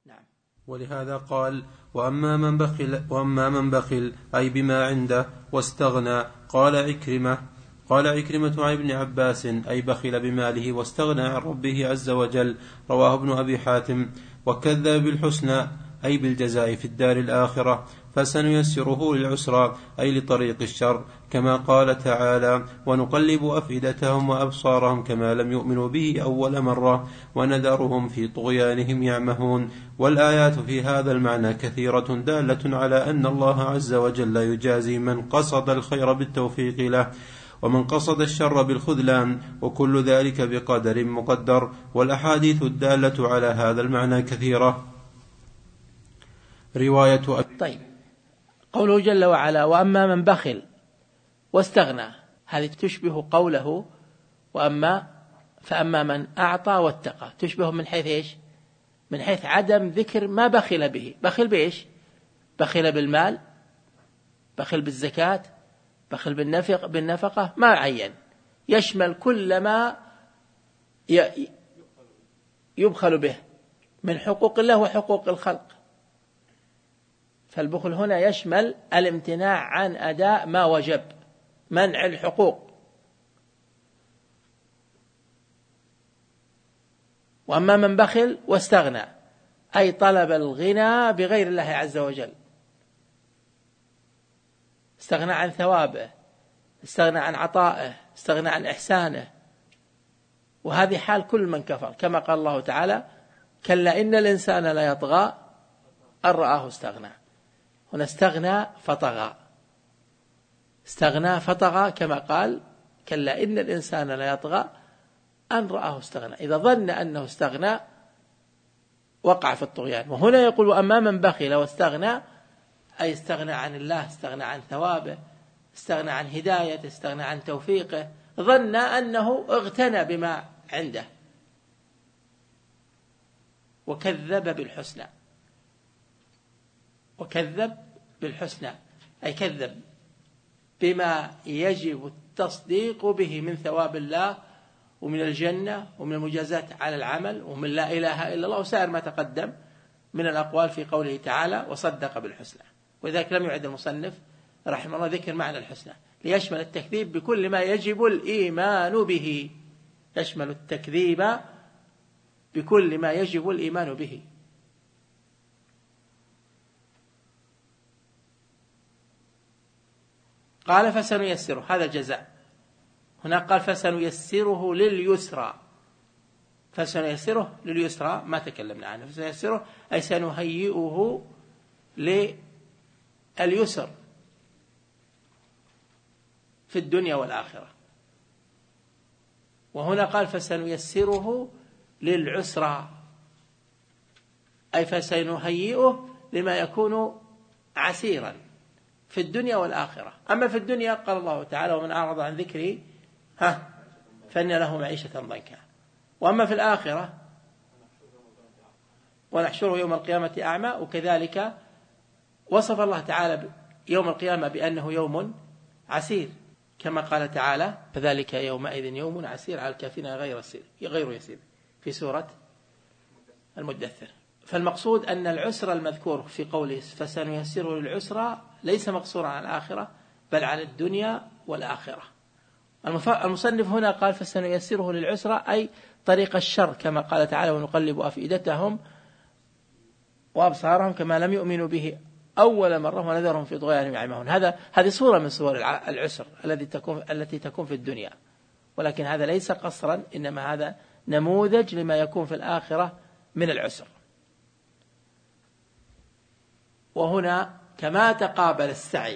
نعم. ولهذا قال: وأما من بخل أي بما عنده واستغنى. قال عكرمة عن ابن عباس: أي بخل بماله واستغنى عن ربه عز وجل. رواه ابن أبي حاتم. وكذب بالحسنى أي بالجزاء في الدار الآخرة، فسنيسره للعسرى أي لطريق الشر، كما قال تعالى: ونقلب أفئدتهم وأبصارهم كما لم يؤمنوا به أول مرة ونذرهم في طغيانهم يعمهون. والآيات في هذا المعنى كثيرة دالة على أن الله عز وجل يجازي من قصد الخير بالتوفيق له، ومن قصد الشر بالخذلان، وكل ذلك بقدر مقدر. والأحاديث الدالة على هذا المعنى كثيرة. طيب، قوله جل وعلا: وأما من بخل واستغنى، هذه تشبه قوله فأما من أعطى واتقى، تشبه من حيث إيش؟ من حيث عدم ذكر ما بخل به. بخل بإيش؟ بخل بالمال، بخل بالزكاة، بخل بالنفقة، ما عين، يشمل كل ما يبخل به من حقوق الله وحقوق الخلق. فالبخل هنا يشمل الامتناع عن أداء ما وجب، منع الحقوق. وأما من بخل واستغنى أي طلب الغنى بغير الله عز وجل، استغنى عن ثوابه، استغنى عن عطائه، استغنى عن إحسانه. وهذه حال كل من كفر، كما قال الله تعالى: كلا إن الإنسان لا يطغى أن رآه استغنى. هنا استغنى فطغى، استغنى فطغى، كما قال: كلا إن الإنسان لا يطغى أن رآه استغنى. إذا ظن أنه استغنى وقع في الطغيان. وهنا يقول: وأما من بخل واستغنى أي استغنى عن الله، استغنى عن ثوابه، استغنى عن هدايته، استغنى عن توفيقه، ظن أنه اغتنى بما عنده وكذب بالحسنى. وكذب بالحسنى أي كذب بما يجب التصديق به من ثواب الله ومن الجنة ومن المجازات على العمل ومن لا إله إلا الله وسائر ما تقدم من الأقوال في قوله تعالى: وصدق بالحسنى. وذلك لم يعد المصنف رحمه الله ذكر معنى الحسنى ليشمل التكذيب بكل ما يجب الإيمان به، يشمل التكذيب بكل ما يجب الإيمان به. قال: فسنيسره، هذا الجزاء. هناك قال: فسنيسره لليسرى. فسنيسره لليسرى ما تكلمنا عنه. فسنيسره أي سنهيئه لليسر في الدنيا والآخرة. وهنا قال: فسنيسره للعسرى أي فسنهيئه لما يكون عسيرا في الدنيا والآخرة. أما في الدنيا قال الله تعالى: ومن أعرض عن ذكري فإن له معيشة ضنكا. وأما في الآخرة: ونحشره يوم القيامة أعمى. وكذلك وصف الله تعالى يوم القيامة بأنه يوم عسير، كما قال تعالى: فذلك يومئذ يوم عسير على الكافرين غير يسير في سورة المدثر. فالمقصود أن العسر المذكور في قوله فسنيسره للعسرى ليس مقصورا على الآخرة بل على الدنيا والآخرة. المصنف هنا قال: فسنيسره للعسرى أي طريق الشر، كما قال تعالى: ونقلب أفئدتهم وأبصارهم كما لم يؤمنوا به أول مرة ونذرهم في طغيانهم يعمهون. هذه صورة من صور العسر التي تكون في الدنيا، ولكن هذا ليس قصرا، إنما هذا نموذج لما يكون في الآخرة من العسر. وهنا كما تقابل السعي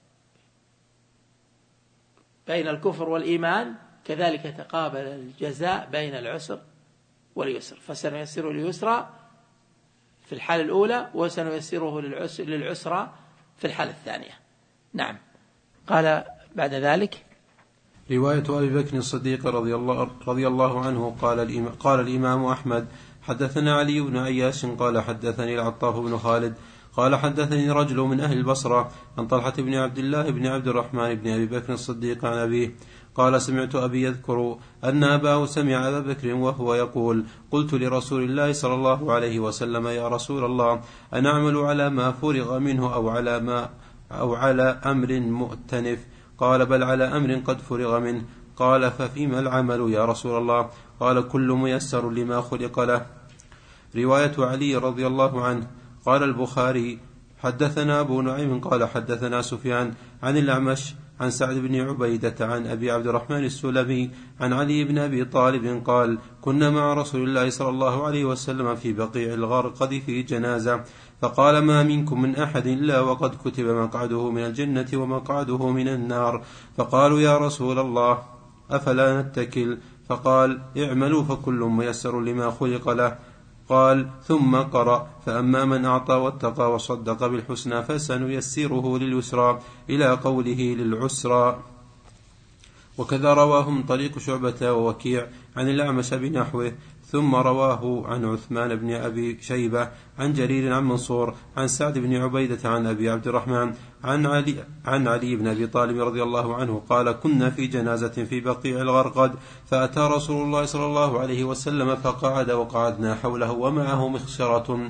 بين الكفر والإيمان كذلك تقابل الجزاء بين العسر واليسر. فسنيسره لليسرى في الحالة الأولى وسنيسره للعسرى في الحالة الثانية. نعم. قال بعد ذلك: رواية أبي بكر الصديق رضي الله عنه قال الإمام أحمد: حدثنا علي بن عياش قال حدثني العطاف بن خالد قال حدثني رجل من أهل البصرة عن طلحة بن عبد الله بن عبد الرحمن بن أبي بكر الصديق عن أبيه قال سمعت أبي يذكر أن أباه سمع أبا بكر وهو يقول قلت لرسول الله صلى الله عليه وسلم يا رسول الله أنعمل على ما فرغ منه أو على أمر مؤتنف؟ قال بل على أمر قد فرغ منه. قال ففيما العمل يا رسول الله؟ قال كل ميسر لما خلق له. رواية علي رضي الله عنه. قال البخاري حدثنا أبو نعيم قال حدثنا سفيان عن الأعمش عن سعد بن عبيدة عن أبي عبد الرحمن السلمي عن علي بن أبي طالب قال كنا مع رسول الله صلى الله عليه وسلم في بقيع الغرقد في جنازة، فقال ما منكم من أحد إلا وقد كتب مقعده من الجنة ومقعده من النار. فقالوا يا رسول الله أفلا نتكل؟ فقال اعملوا فكل ميسر لما خلق له. قال ثم قرأ فأما من أعطى واتقى وصدق بالحسنى فسنيسره لليسرى إلى قوله للعسرى. وكذا رواه من طريق شعبة ووكيع عن الأعمش بنحوه. ثم رواه عن عثمان بن أبي شيبة عن جرير عن منصور عن سعد بن عبيدة عن أبي عبد الرحمن عن علي بن أبي طالب رضي الله عنه قال كنا في جنازة في بقيع الغرقد، فأتى رسول الله صلى الله عليه وسلم فقعد وقعدنا حوله ومعه مخصرة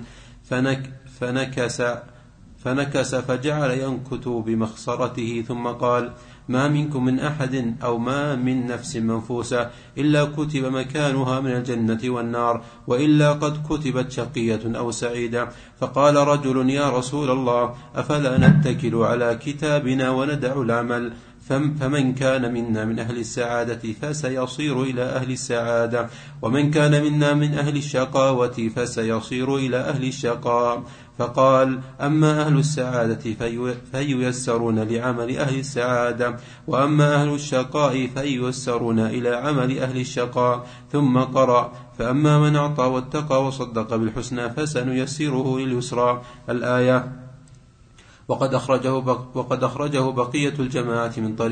فنكس فجعل ينكت بمخصرته ثم قال ما منكم من أحد أو ما من نفس منفوسة إلا كتب مكانها من الجنة والنار، وإلا قد كتبت شقية أو سعيدة. فقال رجل يا رسول الله أفلا نتكل على كتابنا وندع العمل؟ فمن كان منا من أهل السعادة فسيصير إلى أهل السعادة، ومن كان منا من أهل الشقاوة فسيصير إلى أهل الشقاء. فقال أما أهل السعادة فييسرون لعمل أهل السعادة، وأما أهل الشقاء فييسرون إلى عمل أهل الشقاء. ثم قرأ فأما من أعطى واتقى وصدق بالحسنى فسنيسره لليسرى الآية. وقد أخرجه بقية الجماعة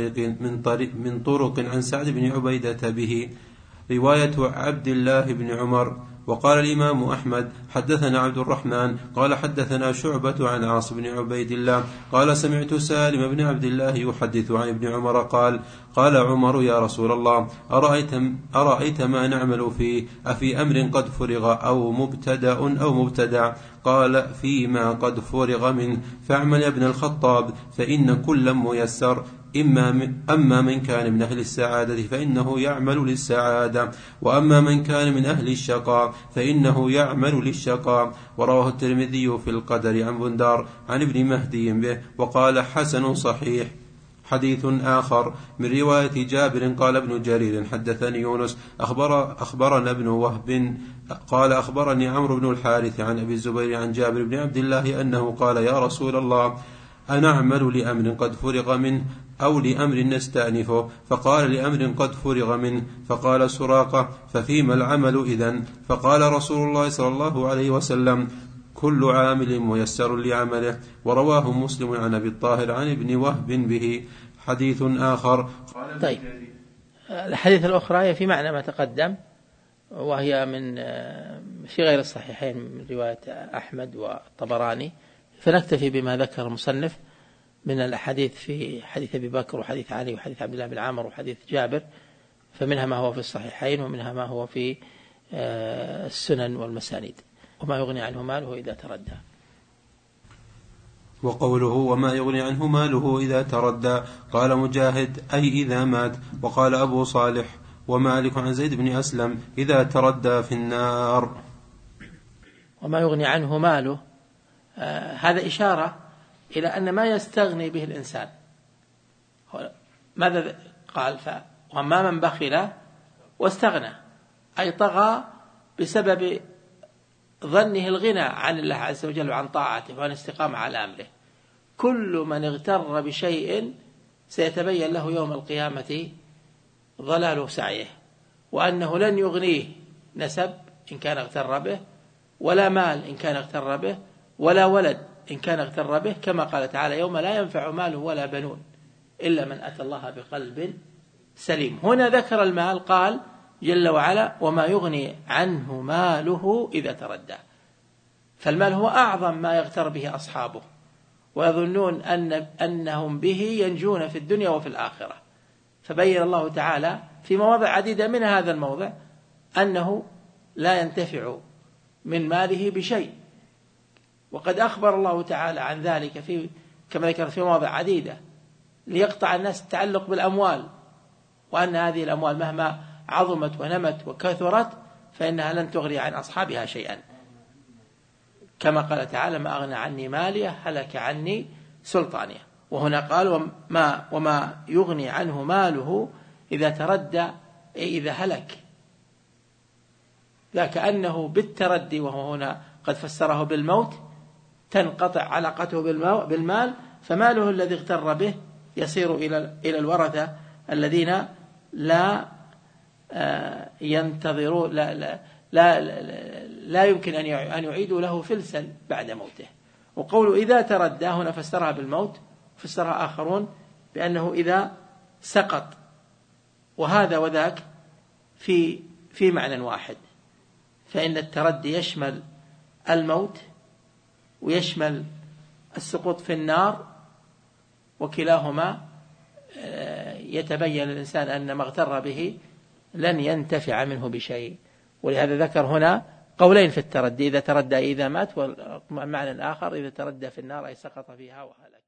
من طرق عن سعد بن عبيدة به. رواية عبد الله بن عمر. وقال الإمام أحمد حدثنا عبد الرحمن قال حدثنا شعبة عن عاصم بن عبيد الله قال سمعت سالم بن عبد الله يحدث عن ابن عمر قال عمر يا رسول الله أرأيت ما نعمل فيه أفي أمر قد فرغ أو مبتدع؟ قال فيما قد فرغ منه فاعمل يا ابن الخطاب فإن كل ميسر. أما من كان من أهل السعادة فإنه يعمل للسعادة، وأما من كان من أهل الشقاء فإنه يعمل للشقاء. ورواه الترمذي في القدر عن بندار عن ابن مهدي به وقال حسن صحيح. حديث آخر من رواية جابر قال ابن جرير حدثني يونس أخبرنا ابن وهب قال أخبرني عمرو بن الحارث عن أبي الزبير عن جابر بن عبد الله أنه قال يا رسول الله أنعمل لأمر قد فرغ منه أو لأمر نستأنفه؟ فقال لأمر قد فرغ منه. فقال سراقة ففيما العمل إذن؟ فقال رسول الله صلى الله عليه وسلم كل عامل ميسر لعمله. ورواه مسلم عن أبي الطاهر عن ابن وهب به. حديث آخر. طيب الحديث الأخرى هي في معنى ما تقدم، وهي في غير الصحيحين من رواية أحمد والطبراني، فنكتفي بما ذكر المصنف من الأحاديث في حديث أبي بكر وحديث علي وحديث عبد الله بن عمر وحديث جابر، فمنها ما هو في الصحيحين ومنها ما هو في السنن والمسانيد. وما يغني عنه ماله إذا تردى. وقوله وما يغني عنه ماله إذا تردى قال مجاهد أي إذا مات. وقال أبو صالح ومالك عن زيد بن أسلم إذا تردى في النار. وما يغني عنه ماله هذا إشارة إلى أن ما يستغني به الإنسان. ماذا قال؟ وما من بخل واستغنى، أي طغى بسبب ظنه الغنى عن الله عز وجل وعن طاعته وعن استقامة على أمره. كل من اغتر بشيء سيتبين له يوم القيامة ضلال سعيه، وأنه لن يغنيه نسب إن كان اغتر به، ولا مال إن كان اغتر به، ولا ولد إن كان اغتر به، كما قال تعالى يوم لا ينفع مال ولا بنون إلا من أتى الله بقلب سليم. هنا ذكر المال، قال جل وعلا وما يغني عنه ماله إذا تردى. فالمال هو أعظم ما يغتر به أصحابه، ويظنون أنهم به ينجون في الدنيا وفي الآخرة، فبين الله تعالى في مواضع عديدة من هذا الموضع أنه لا ينتفع من ماله بشيء، وقد أخبر الله تعالى عن ذلك كما ذكر في مواضع عديدة ليقطع الناس التعلق بالأموال، وأن هذه الأموال مهما عظمت ونمت وكثرت فإنها لن تغني عن أصحابها شيئا، كما قال تعالى ما أغنى عني ماليه هلك عني سلطانيه. وهنا قال وما يغني عنه ماله إذا تردى إذا هلك، لا كأنه بالتردي، وهو هنا قد فسره بالموت، تنقطع علاقته بالمال، فماله الذي اغتر به يصير إلى الورثة الذين لا ينتظرون لا يمكن أن يعيدوا له فلسا بعد موته. وقول إذا تردى هنا فسرها بالموت، فسرها آخرون بأنه إذا سقط، وهذا وذاك في معنى واحد، فإن التردي يشمل الموت ويشمل السقوط في النار، وكلاهما يتبين الإنسان أن ما اغتر به لن ينتفع منه بشيء. ولهذا ذكر هنا قولين في التردي، إذا تردى إذا مات، والمعنى الآخر إذا تردى في النار أي سقط فيها وهلك.